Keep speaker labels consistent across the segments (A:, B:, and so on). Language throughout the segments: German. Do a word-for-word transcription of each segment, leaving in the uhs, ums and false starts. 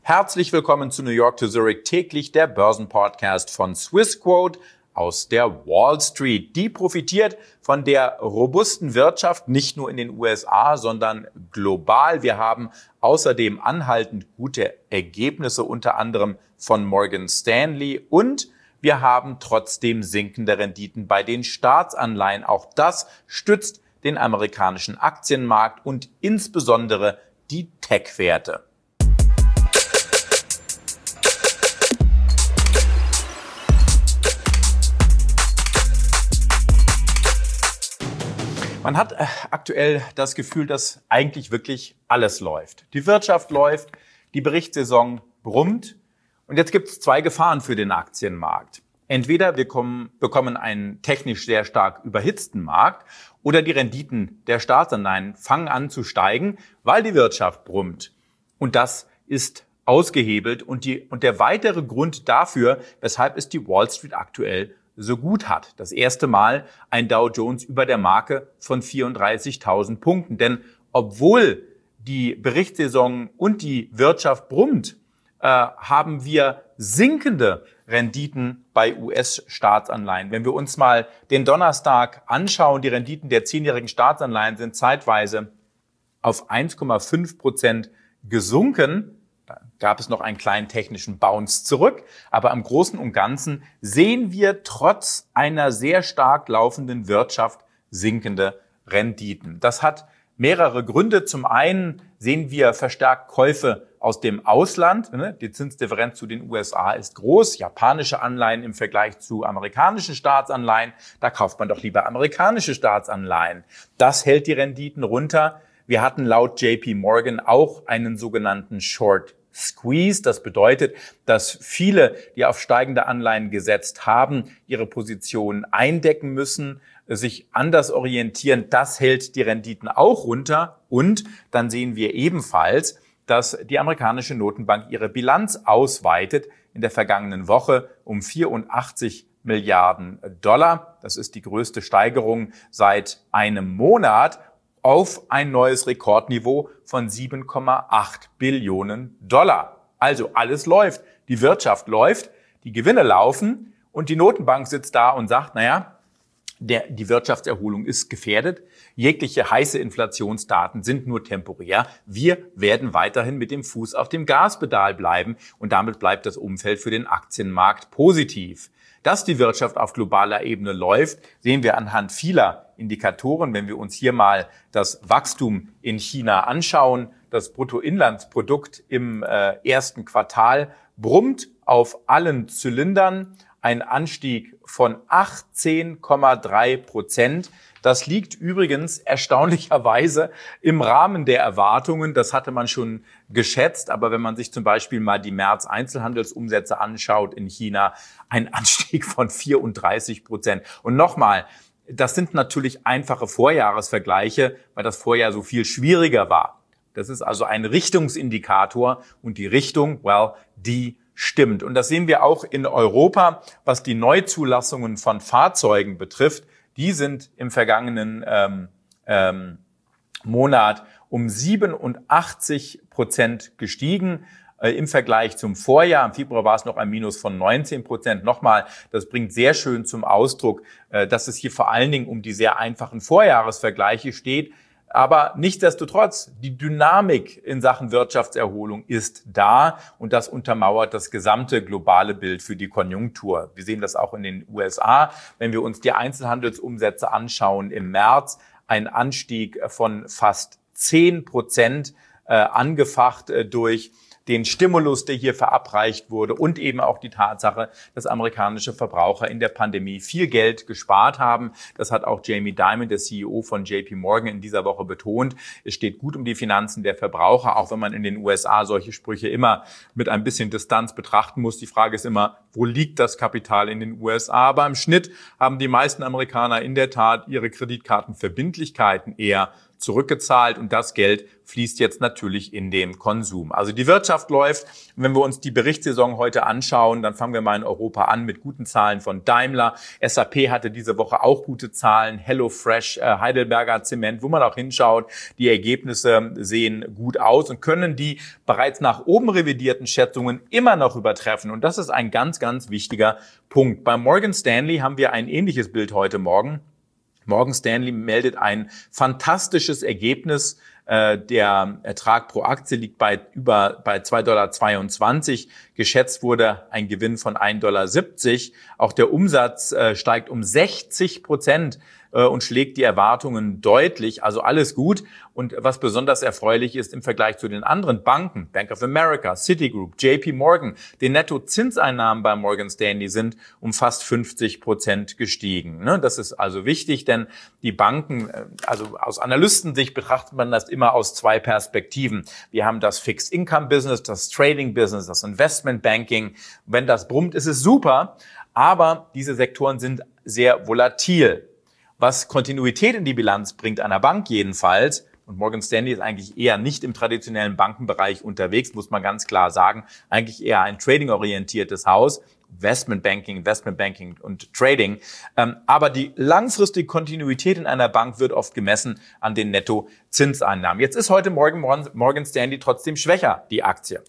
A: Herzlich willkommen zu New York to Zurich, täglich der Börsenpodcast von Swissquote aus der Wall Street. Die profitiert von der robusten Wirtschaft, nicht nur in den U S A, sondern global. Wir haben außerdem anhaltend gute Ergebnisse, unter anderem von Morgan Stanley, und wir haben trotzdem sinkende Renditen bei den Staatsanleihen. Auch das stützt den amerikanischen Aktienmarkt und insbesondere die Tech-Werte. Man hat aktuell das Gefühl, dass eigentlich wirklich alles läuft. Die Wirtschaft läuft, die Berichtssaison brummt und jetzt gibt es zwei Gefahren für den Aktienmarkt. Entweder wir kommen, bekommen einen technisch sehr stark überhitzten Markt oder die Renditen der Staatsanleihen fangen an zu steigen, weil die Wirtschaft brummt. Und das ist ausgehebelt und, die, und der weitere Grund dafür, weshalb es die Wall Street aktuell so gut hat. Das erste Mal ein Dow Jones über der Marke von vierunddreißigtausend Punkten. Denn obwohl die Berichtssaison und die Wirtschaft brummt, äh, haben wir sinkende Renditen bei U S-Staatsanleihen. Wenn wir uns mal den Donnerstag anschauen, die Renditen der zehnjährigen Staatsanleihen sind zeitweise auf eins Komma fünf Prozent gesunken. Da gab es noch einen kleinen technischen Bounce zurück. Aber im Großen und Ganzen sehen wir trotz einer sehr stark laufenden Wirtschaft sinkende Renditen. Das hat mehrere Gründe. Zum einen sehen wir verstärkt Käufe aus dem Ausland. Die Zinsdifferenz zu den U S A ist groß. Japanische Anleihen im Vergleich zu amerikanischen Staatsanleihen. Da kauft man doch lieber amerikanische Staatsanleihen. Das hält die Renditen runter. Wir hatten laut J P Morgan auch einen sogenannten Short Squeeze. Das bedeutet, dass viele, die auf steigende Anleihen gesetzt haben, ihre Positionen eindecken müssen, sich anders orientieren. Das hält die Renditen auch runter. Und dann sehen wir ebenfalls, dass die amerikanische Notenbank ihre Bilanz ausweitet in der vergangenen Woche um vierundachtzig Milliarden Dollar. Das ist die größte Steigerung seit einem Monat auf ein neues Rekordniveau von sieben Komma acht Billionen Dollar. Also alles läuft. Die Wirtschaft läuft, die Gewinne laufen und die Notenbank sitzt da und sagt, naja, der, die Wirtschaftserholung ist gefährdet. Jegliche heiße Inflationsdaten sind nur temporär. Wir werden weiterhin mit dem Fuß auf dem Gaspedal bleiben und damit bleibt das Umfeld für den Aktienmarkt positiv. Dass die Wirtschaft auf globaler Ebene läuft, sehen wir anhand vieler Indikatoren. Wenn wir uns hier mal das Wachstum in China anschauen, das Bruttoinlandsprodukt im äh, ersten Quartal brummt auf allen Zylindern. Ein Anstieg von achtzehn Komma drei Prozent. Das liegt übrigens erstaunlicherweise im Rahmen der Erwartungen. Das hatte man schon geschätzt. Aber wenn man sich zum Beispiel mal die März-Einzelhandelsumsätze anschaut in China, ein Anstieg von vierunddreißig Prozent. Und nochmal, das sind natürlich einfache Vorjahresvergleiche, weil das Vorjahr so viel schwieriger war. Das ist also ein Richtungsindikator und die Richtung, well, die stimmt. Und das sehen wir auch in Europa, was die Neuzulassungen von Fahrzeugen betrifft. Die sind im vergangenen ähm, ähm, Monat um siebenundachtzig Prozent gestiegen äh, im Vergleich zum Vorjahr. Im Februar war es noch ein Minus von neunzehn Prozent. Nochmal, das bringt sehr schön zum Ausdruck, äh, dass es hier vor allen Dingen um die sehr einfachen Vorjahresvergleiche steht. Aber nichtsdestotrotz, die Dynamik in Sachen Wirtschaftserholung ist da und das untermauert das gesamte globale Bild für die Konjunktur. Wir sehen das auch in den U S A. Wenn wir uns die Einzelhandelsumsätze anschauen im März, ein Anstieg von fast zehn Prozent, äh, angefacht äh, durch den Stimulus, der hier verabreicht wurde und eben auch die Tatsache, dass amerikanische Verbraucher in der Pandemie viel Geld gespart haben. Das hat auch Jamie Dimon, der C E O von J P Morgan, in dieser Woche betont. Es steht gut um die Finanzen der Verbraucher, auch wenn man in den U S A solche Sprüche immer mit ein bisschen Distanz betrachten muss. Die Frage ist immer, wo liegt das Kapital in den U S A? Aber im Schnitt haben die meisten Amerikaner in der Tat ihre Kreditkartenverbindlichkeiten eher zurückgezahlt und das Geld fließt jetzt natürlich in den Konsum. Also die Wirtschaft läuft. Und wenn wir uns die Berichtssaison heute anschauen, dann fangen wir mal in Europa an mit guten Zahlen von Daimler. S A P hatte diese Woche auch gute Zahlen. HelloFresh, äh, Heidelberger Zement, wo man auch hinschaut. Die Ergebnisse sehen gut aus und können die bereits nach oben revidierten Schätzungen immer noch übertreffen. Und das ist ein ganz, ganz wichtiger Punkt. Bei Morgan Stanley haben wir ein ähnliches Bild heute Morgen. Morgan Stanley meldet ein fantastisches Ergebnis. Der Ertrag pro Aktie liegt bei über bei zwei Komma zweiundzwanzig Dollar. Geschätzt wurde ein Gewinn von ein Komma siebzig Dollar. Auch der Umsatz steigt um sechzig Prozent und schlägt die Erwartungen deutlich. Also alles gut. Und was besonders erfreulich ist im Vergleich zu den anderen Banken, Bank of America, Citigroup, J P Morgan, die Nettozinseinnahmen bei Morgan Stanley sind um fast fünfzig Prozent gestiegen. Das ist also wichtig, denn die Banken, also aus Analystensicht betrachtet man das immer aus zwei Perspektiven. Wir haben das Fixed Income Business, das Trading Business, das Investment Banking. Wenn das brummt, ist es super, aber diese Sektoren sind sehr volatil. Was Kontinuität in die Bilanz bringt, einer Bank jedenfalls, und Morgan Stanley ist eigentlich eher nicht im traditionellen Bankenbereich unterwegs, muss man ganz klar sagen, eigentlich eher ein trading-orientiertes Haus, Investment Banking, Investment Banking und Trading. Aber die langfristige Kontinuität in einer Bank wird oft gemessen an den Nettozinseinnahmen. Jetzt ist heute Morgen Morgan Stanley trotzdem schwächer, die Aktie.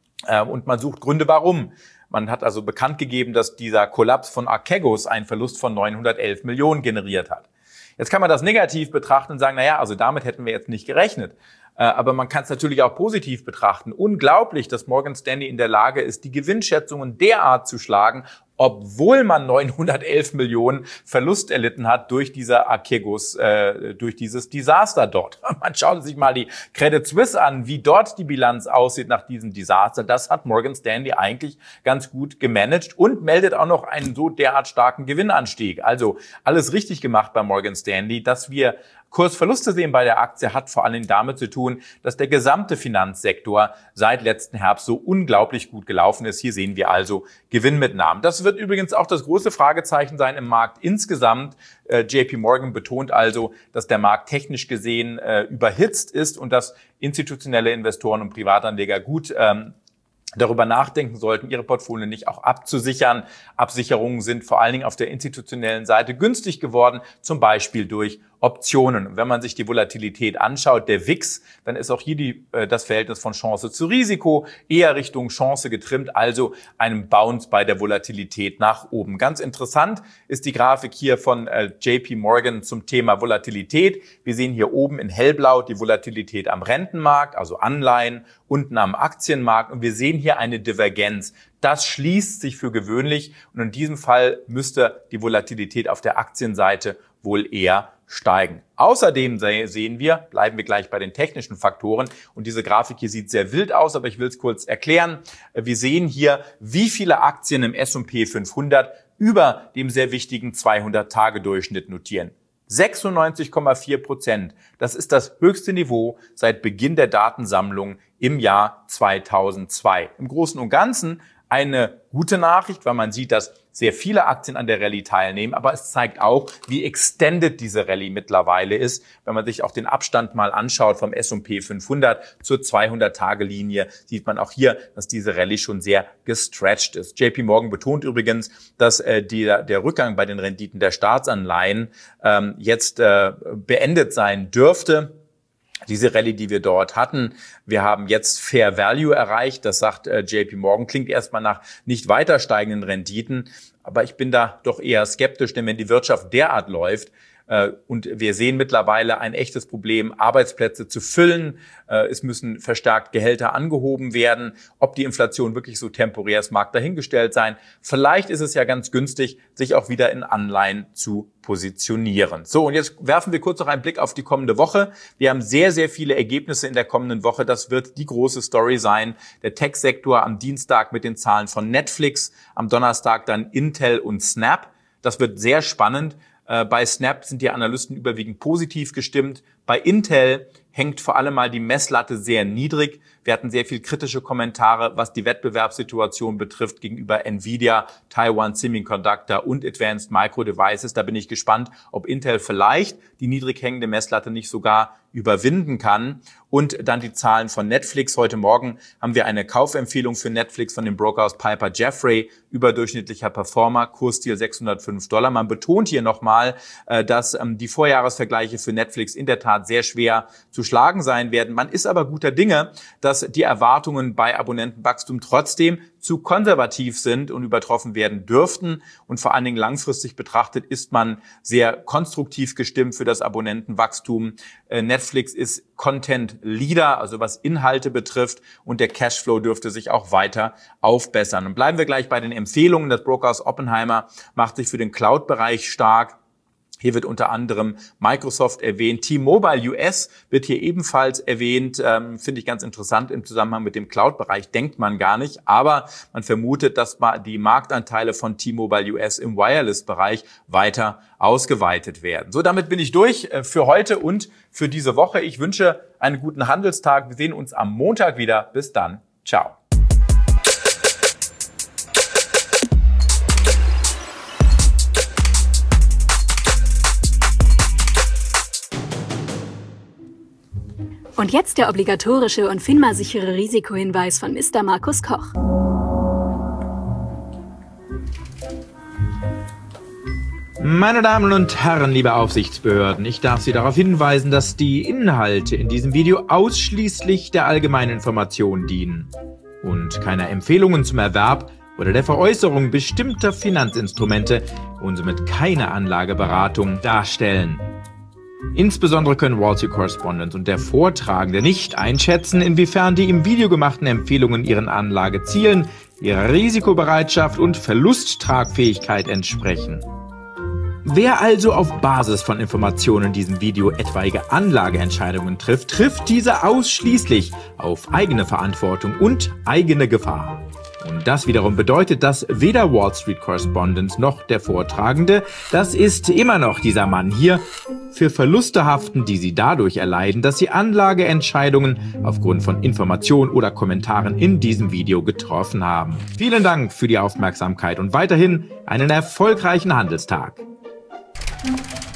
A: Und man sucht Gründe, warum. Man hat also bekannt gegeben, dass dieser Kollaps von Archegos einen Verlust von neunhundertelf Millionen generiert hat. Jetzt kann man das negativ betrachten und sagen, na ja, also damit hätten wir jetzt nicht gerechnet. Aber man kann es natürlich auch positiv betrachten. Unglaublich, dass Morgan Stanley in der Lage ist, die Gewinnschätzungen derart zu schlagen, obwohl man neunhundertelf Millionen Verlust erlitten hat durch diese Archegos, äh, durch dieses Desaster dort. Man schaut sich mal die Credit Suisse an, wie dort die Bilanz aussieht nach diesem Desaster. Das hat Morgan Stanley eigentlich ganz gut gemanagt und meldet auch noch einen so derart starken Gewinnanstieg. Also alles richtig gemacht bei Morgan Stanley. Dass wir Kursverluste sehen bei der Aktie, hat vor allem damit zu tun, dass der gesamte Finanzsektor seit letzten Herbst so unglaublich gut gelaufen ist. Hier sehen wir also Gewinnmitnahmen. Das wird übrigens auch das große Fragezeichen sein im Markt insgesamt. Äh, J P Morgan betont also, dass der Markt technisch gesehen äh, überhitzt ist und dass institutionelle Investoren und Privatanleger gut ähm, darüber nachdenken sollten, ihre Portfolien nicht auch abzusichern. Absicherungen sind vor allen Dingen auf der institutionellen Seite günstig geworden, zum Beispiel durch Optionen. Und wenn man sich die Volatilität anschaut, der W I X, dann ist auch hier die, äh, das Verhältnis von Chance zu Risiko eher Richtung Chance getrimmt, also einem Bounce bei der Volatilität nach oben. Ganz interessant ist die Grafik hier von äh, J P Morgan zum Thema Volatilität. Wir sehen hier oben in hellblau die Volatilität am Rentenmarkt, also Anleihen, unten am Aktienmarkt, und wir sehen hier eine Divergenz. Das schließt sich für gewöhnlich und in diesem Fall müsste die Volatilität auf der Aktienseite wohl eher steigen. Außerdem sehen wir, bleiben wir gleich bei den technischen Faktoren, und diese Grafik hier sieht sehr wild aus, aber ich will es kurz erklären. Wir sehen hier, wie viele Aktien im S und P fünfhundert über dem sehr wichtigen zweihundert-Tage-Durchschnitt notieren. sechsundneunzig Komma vier Prozent. Das ist das höchste Niveau seit Beginn der Datensammlung im Jahr zweitausendzwei. Im Großen und Ganzen eine gute Nachricht, weil man sieht, dass sehr viele Aktien an der Rallye teilnehmen, aber es zeigt auch, wie extended diese Rallye mittlerweile ist. Wenn man sich auch den Abstand mal anschaut vom S und P fünfhundert zur zweihundert-Tage-Linie, sieht man auch hier, dass diese Rallye schon sehr gestretched ist. J P Morgan betont übrigens, dass äh, die, der Rückgang bei den Renditen der Staatsanleihen ähm, jetzt äh, beendet sein dürfte. Diese Rallye, die wir dort hatten, wir haben jetzt Fair Value erreicht. Das sagt äh, J P Morgan, klingt erstmal nach nicht weiter steigenden Renditen. Aber ich bin da doch eher skeptisch, denn wenn die Wirtschaft derart läuft, äh, und wir sehen mittlerweile ein echtes Problem, Arbeitsplätze zu füllen, äh, es müssen verstärkt Gehälter angehoben werden. Ob die Inflation wirklich so temporär ist, mag dahingestellt sein. Vielleicht ist es ja ganz günstig, sich auch wieder in Anleihen zu positionieren. So, und jetzt werfen wir kurz noch einen Blick auf die kommende Woche. Wir haben sehr, sehr viele Ergebnisse in der kommenden Woche. Das wird die große Story sein. Der Tech-Sektor am Dienstag mit den Zahlen von Netflix, am Donnerstag dann Intel und Snap. Das wird sehr spannend. Bei Snap sind die Analysten überwiegend positiv gestimmt. Bei Intel hängt vor allem mal die Messlatte sehr niedrig. Wir hatten sehr viel kritische Kommentare, was die Wettbewerbssituation betrifft gegenüber Nvidia, Taiwan Semiconductor und Advanced Micro Devices. Da bin ich gespannt, ob Intel vielleicht die niedrig hängende Messlatte nicht sogar überwinden kann. Und dann die Zahlen von Netflix. Heute Morgen haben wir eine Kaufempfehlung für Netflix von dem Brokerhaus Piper Jaffray. Überdurchschnittlicher Performer, Kursziel sechshundertfünf Dollar. Man betont hier nochmal, dass die Vorjahresvergleiche für Netflix in der Tat sehr schwer zu schlagen sein werden. Man ist aber guter Dinge, dass die Erwartungen bei Abonnentenwachstum trotzdem zu konservativ sind und übertroffen werden dürften. Und vor allen Dingen langfristig betrachtet ist man sehr konstruktiv gestimmt für das Abonnentenwachstum. Netflix ist Content Leader, also was Inhalte betrifft, und der Cashflow dürfte sich auch weiter aufbessern. Und bleiben wir gleich bei den Empfehlungen. Das Brokerhaus Oppenheimer macht sich für den Cloud-Bereich stark. Hier wird unter anderem Microsoft erwähnt. T-Mobile U S wird hier ebenfalls erwähnt. Ähm, finde ich ganz interessant im Zusammenhang mit dem Cloud-Bereich. Denkt man gar nicht. Aber man vermutet, dass die Marktanteile von T-Mobile U S im Wireless-Bereich weiter ausgeweitet werden. So, damit bin ich durch für heute und für diese Woche. Ich wünsche einen guten Handelstag. Wir sehen uns am Montag wieder. Bis dann. Ciao.
B: Und jetzt der obligatorische und FINMA-sichere Risikohinweis von Mister Markus Koch.
C: Meine Damen und Herren, liebe Aufsichtsbehörden, ich darf Sie darauf hinweisen, dass die Inhalte in diesem Video ausschließlich der allgemeinen Information dienen und keine Empfehlungen zum Erwerb oder der Veräußerung bestimmter Finanzinstrumente und somit keine Anlageberatung darstellen. Insbesondere können Wall Street Correspondent und der Vortragende nicht einschätzen, inwiefern die im Video gemachten Empfehlungen ihren Anlagezielen, ihrer Risikobereitschaft und Verlusttragfähigkeit entsprechen. Wer also auf Basis von Informationen in diesem Video etwaige Anlageentscheidungen trifft, trifft diese ausschließlich auf eigene Verantwortung und eigene Gefahr. Und das wiederum bedeutet, dass weder Wall Street Correspondent noch der Vortragende, das ist immer noch dieser Mann hier, für Verluste haften, die sie dadurch erleiden, dass sie Anlageentscheidungen aufgrund von Informationen oder Kommentaren in diesem Video getroffen haben. Vielen Dank für die Aufmerksamkeit und weiterhin einen erfolgreichen Handelstag.